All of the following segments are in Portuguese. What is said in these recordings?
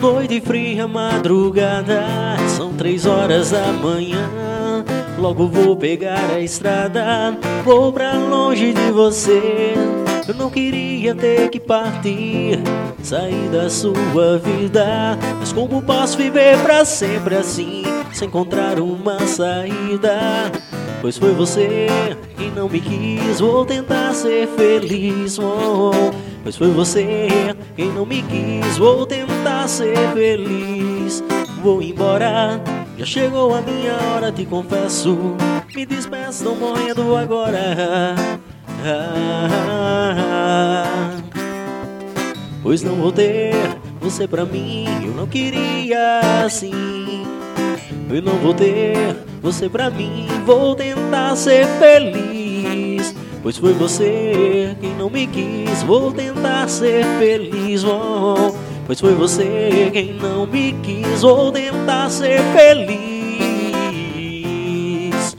Noite fria, madrugada, são 3 horas da manhã. Logo vou pegar a estrada, vou pra longe de você. Eu não queria ter que partir, sair da sua vida, mas como posso viver pra sempre assim, sem encontrar uma saída? Pois foi você quem não me quis, vou tentar ser feliz. Pois foi você quem não me quis, vou tentar ser feliz. Vou embora, já chegou a minha hora, te confesso. Me despeço, não morrendo agora. Pois não vou ter você pra mim, eu não queria assim. Eu não vou ter você pra mim, vou tentar ser feliz. Pois foi você quem não me quis, vou tentar ser feliz. Pois foi você quem não me quis, vou tentar ser feliz.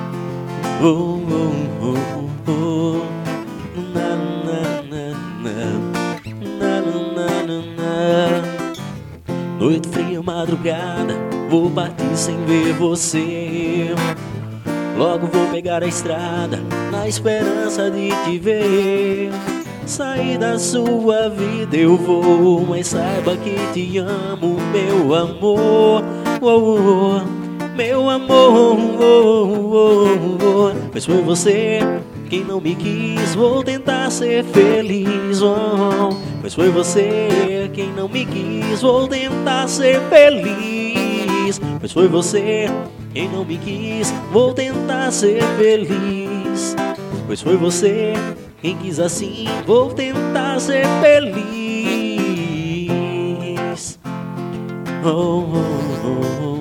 Na, na, na, na, na. Noite fria, madrugada, vou partir sem ver você. Logo vou pegar a estrada, na esperança de te ver. Sair da sua vida eu vou, mas saiba que te amo, meu amor. Meu amor. Pois foi você quem não me quis, vou tentar ser feliz. Pois foi você quem não me quis, vou tentar ser feliz. Pois foi você quem não me quis, vou tentar ser feliz. Pois foi você quem quis assim, vou tentar ser feliz. Oh, oh, oh.